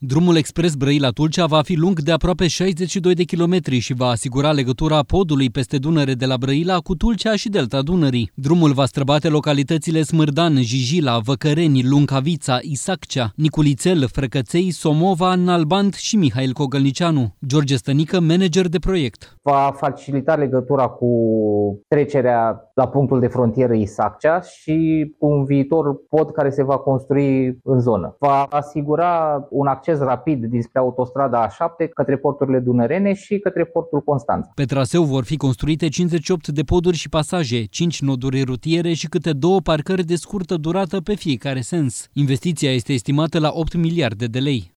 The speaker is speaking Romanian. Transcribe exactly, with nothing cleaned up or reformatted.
Drumul expres Brăila-Tulcea va fi lung de aproape șaizeci și doi de kilometri și va asigura legătura podului peste Dunăre de la Brăila cu Tulcea și delta Dunării. Drumul va străbate localitățile Smârdan, Jijila, Văcăreni, Luncavița, Isaccea, Niculițel, Frăcăței, Somova, Nalbant și Mihail Cogălnicianu. George Stănică, manager de proiect. Va facilita legătura cu trecerea la punctul de frontieră Isaccea și cu un viitor pod care se va construi în zonă. Va asigura un acces rapid dinspre autostrada A șapte către porturile dunărene și către portul Constanța. Pe traseu vor fi construite cincizeci și opt de poduri și pasaje, cinci noduri rutiere și câte două parcări de scurtă durată pe fiecare sens. Investiția este estimată la opt miliarde de lei.